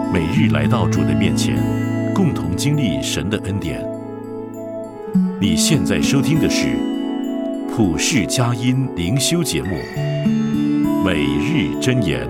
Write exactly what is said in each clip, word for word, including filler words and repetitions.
每日来到主的面前，共同经历神的恩典。你现在收听的是普世佳音灵修节目《每日箴言》。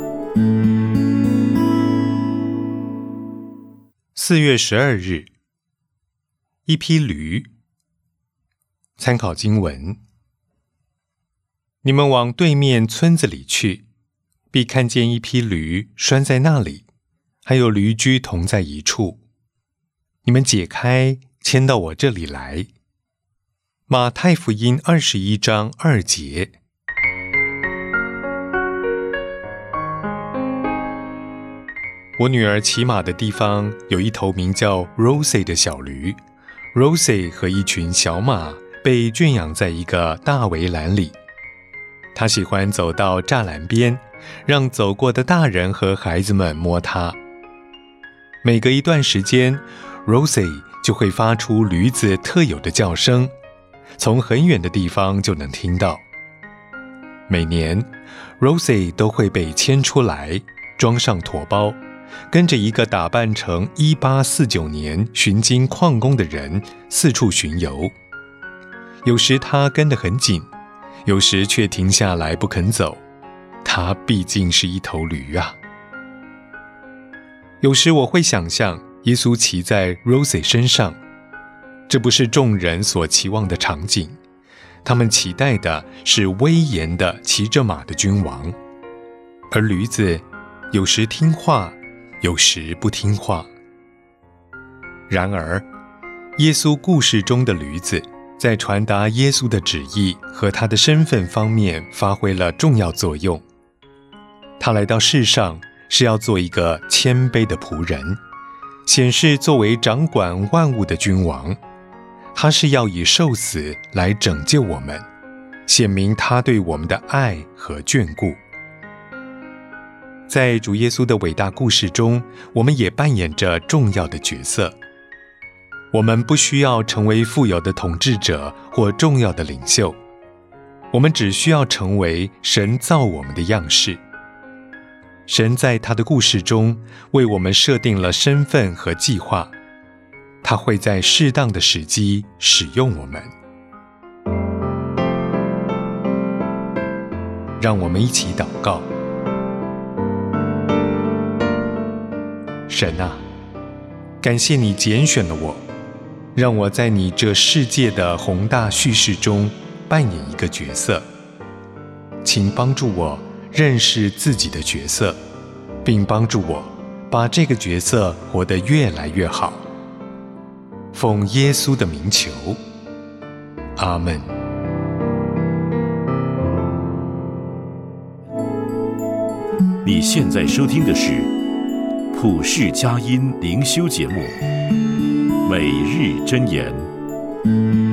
四月十二日，一匹驴。参考经文：你们往对面村子里去，必看见一匹驴拴在那里，还有驴驹同在一处。你们解开，牵到我这里来。马太福音二十一章二节。我女儿骑马的地方有一头名叫 Rosie 的小驴。Rosie 和一群小马被圈养在一个大围栏里。她喜欢走到栅栏边，让走过的大人和孩子们摸它。每隔一段时间， Rosie 就会发出驴子特有的叫声，从很远的地方就能听到。每年 Rosie 都会被牵出来，装上驮包，跟着一个打扮成一八四九年寻金矿工的人四处巡游。有时他跟得很紧，有时却停下来不肯走。他毕竟是一头驴啊。有时我会想象耶稣骑在 Rosie 身上，这不是众人所期望的场景，他们期待的是威严的骑着马的君王。而驴子有时听话，有时不听话。然而，耶稣故事中的驴子在传达耶稣的旨意和他的身份方面发挥了重要作用。他来到世上是要做一个谦卑的仆人，显示作为掌管万物的君王。他是要以受死来拯救我们，显明他对我们的爱和眷顾。在主耶稣的伟大故事中，我们也扮演着重要的角色。我们不需要成为富有的统治者或重要的领袖，我们只需要成为神造我们的样式。神在他的故事中为我们设定了身份和计划，他会在适当的时机使用我们。让我们一起祷告。神啊，感谢你拣选了我，让我在你这世界的宏大叙事中扮演一个角色。请帮助我认识自己的角色，并帮助我把这个角色活得越来越好。奉耶稣的名求，阿们。 你现在收听的是普世佳音灵修节目《每日箴言》。